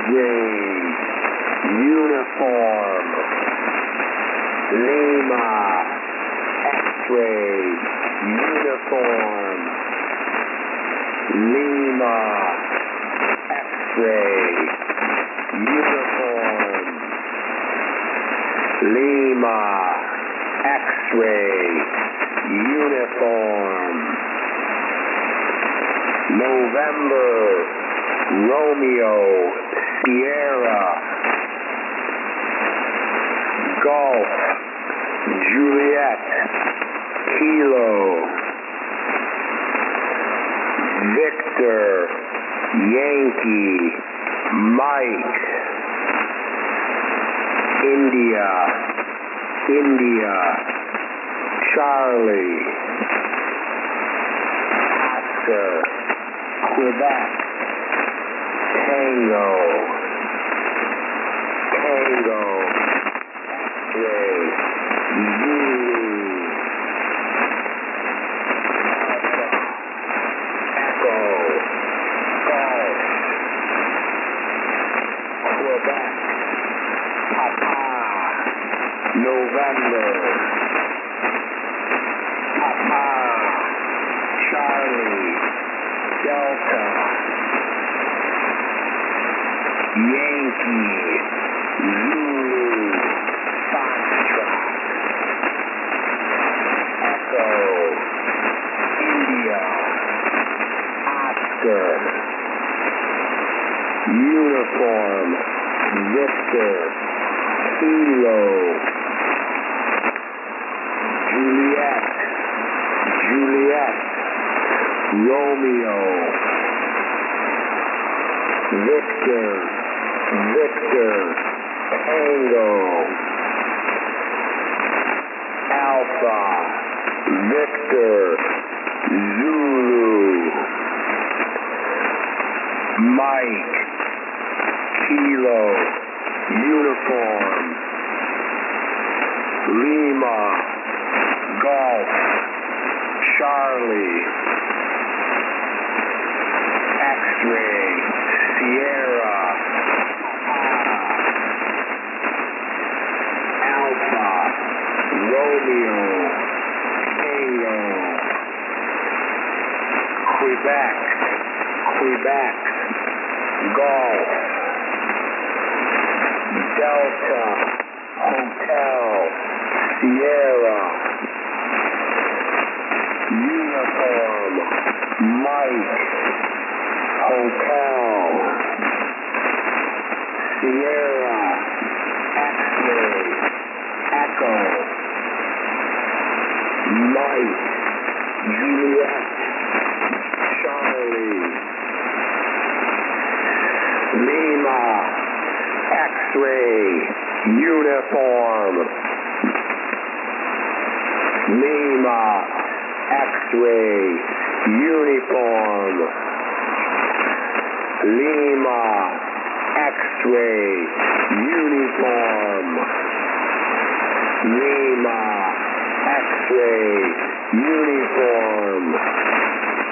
X-ray, uniform, Lima, X-ray, uniform, Lima, X-ray, uniform, Lima, X-ray, uniform, November, Romeo, Sierra, Golf, Juliet, Kilo, Victor, Yankee, Mike, India, Charlie, Oscar, Quebec, Tango, X-ray, Zulu, Echo, Golf, Quebec, Papa, November, Papa, Charlie, Delta, Yankee, Zulu, Foxtrot, Echo, India, Oscar, uniform, Victor, Kilo, Juliet, Romeo, Victor, Tango, Alpha, Victor, Zulu, Mike, Kilo, uniform, Lima, Golf, Charlie, X-ray, Sierra, Alpha, Romeo, Tango, Quebec, Golf, Delta, Hotel, Sierra, uniform, Mike, Hotel, Sierra, X-ray, Echo, Mike, Juliet, Charlie, Lima, X-ray, uniform, Lima, X-ray, uniform, Lima, X-ray, uniform, Lima, X-ray, uniform.